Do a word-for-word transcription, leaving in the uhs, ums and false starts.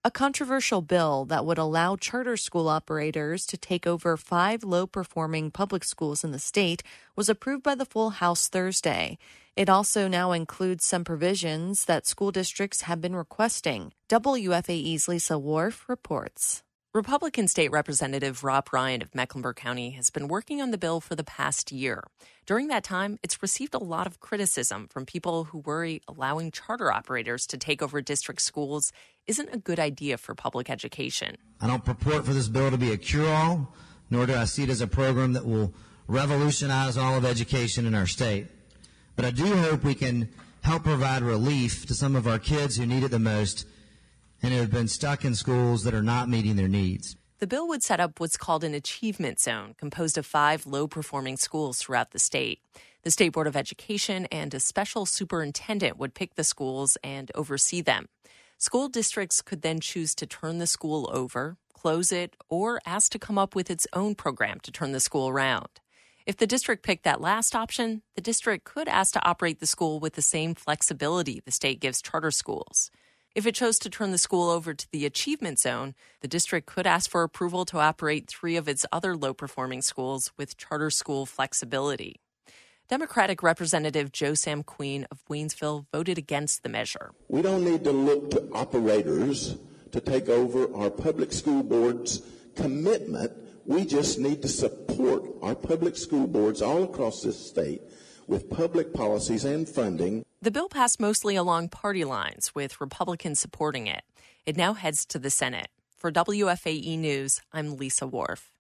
A controversial bill that would allow charter school operators to take over five low-performing public schools in the state was approved by the full House Thursday. It also now includes some provisions that school districts have been requesting. W F A E's Lisa Worf reports. Republican State Representative Rob Ryan of Mecklenburg County has been working on the bill for the past year. During that time, it's received a lot of criticism from people who worry allowing charter operators to take over district schools isn't a good idea for public education. I don't purport for this bill to be a cure-all, nor do I see it as a program that will revolutionize all of education in our state. But I do hope we can help provide relief to some of our kids who need it the most and who have been stuck in schools that are not meeting their needs. The bill would set up what's called an achievement zone, composed of five low-performing schools throughout the state. The State Board of Education and a special superintendent would pick the schools and oversee them. School districts could then choose to turn the school over, close it, or ask to come up with its own program to turn the school around. If the district picked that last option, the district could ask to operate the school with the same flexibility the state gives charter schools. If it chose to turn the school over to the achievement zone, the district could ask for approval to operate three of its other low-performing schools with charter school flexibility. Democratic Representative Joe Sam Queen of Waynesville voted against the measure. We don't need to look to operators to take over our public school board's commitment. We just need to support our public school boards all across this state with public policies and funding. The bill passed mostly along party lines, with Republicans supporting it. It now heads to the Senate. For W F A E News, I'm Lisa Worf.